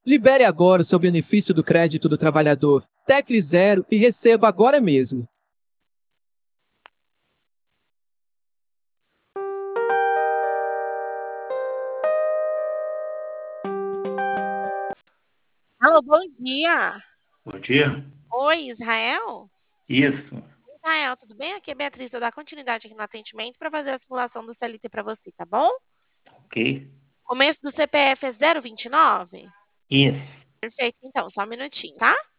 Libere agora o seu benefício do crédito do trabalhador. Tecle zero e receba agora mesmo. Alô, bom dia. Bom dia. Oi, Israel? Isso. Israel, tudo bem? Aqui é a Beatriz, eu vou dar continuidade aqui no atendimento para fazer a simulação do CLT para você, tá bom? Ok. Começo do CPF é 029? Isso. Perfeito, então, só um minutinho, tá?